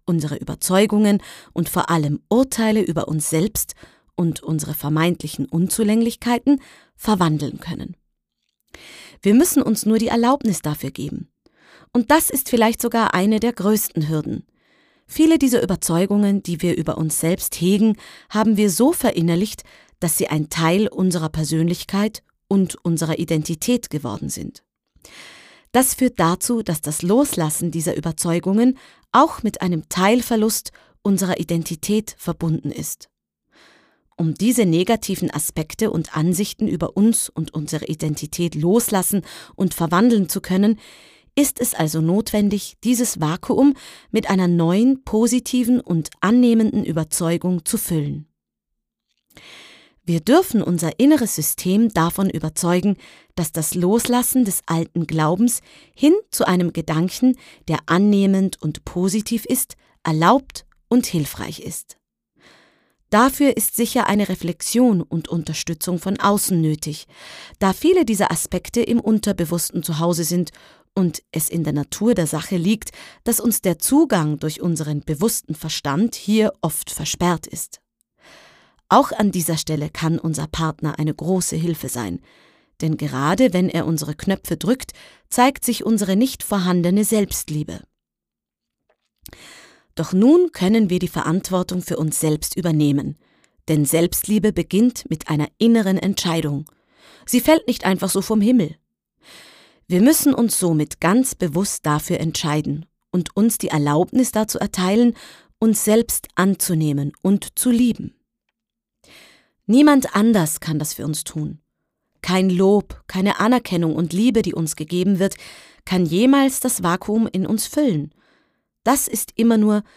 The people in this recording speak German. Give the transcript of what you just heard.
unsere Überzeugungen und vor allem Urteile über uns selbst und unsere vermeintlichen Unzulänglichkeiten verwandeln können. Wir müssen uns nur die Erlaubnis dafür geben. Und das ist vielleicht sogar eine der größten Hürden. Viele dieser Überzeugungen, die wir über uns selbst hegen, haben wir so verinnerlicht, dass sie ein Teil unserer Persönlichkeit und unserer Identität geworden sind. Das führt dazu, dass das Loslassen dieser Überzeugungen auch mit einem Teilverlust unserer Identität verbunden ist. Um diese negativen Aspekte und Ansichten über uns und unsere Identität loslassen und verwandeln zu können, ist es also notwendig, dieses Vakuum mit einer neuen, positiven und annehmenden Überzeugung zu füllen. Wir dürfen unser inneres System davon überzeugen, dass das Loslassen des alten Glaubens hin zu einem Gedanken, der annehmend und positiv ist, erlaubt und hilfreich ist. Dafür ist sicher eine Reflexion und Unterstützung von außen nötig, da viele dieser Aspekte im Unterbewussten zu Hause sind und es in der Natur der Sache liegt, dass uns der Zugang durch unseren bewussten Verstand hier oft versperrt ist. Auch an dieser Stelle kann unser Partner eine große Hilfe sein, denn gerade wenn er unsere Knöpfe drückt, zeigt sich unsere nicht vorhandene Selbstliebe. Doch nun können wir die Verantwortung für uns selbst übernehmen, denn Selbstliebe beginnt mit einer inneren Entscheidung. Sie fällt nicht einfach so vom Himmel. Wir müssen uns somit ganz bewusst dafür entscheiden und uns die Erlaubnis dazu erteilen, uns selbst anzunehmen und zu lieben. Niemand anders kann das für uns tun. Kein Lob, keine Anerkennung und Liebe, die uns gegeben wird, kann jemals das Vakuum in uns füllen. Das ist immer nur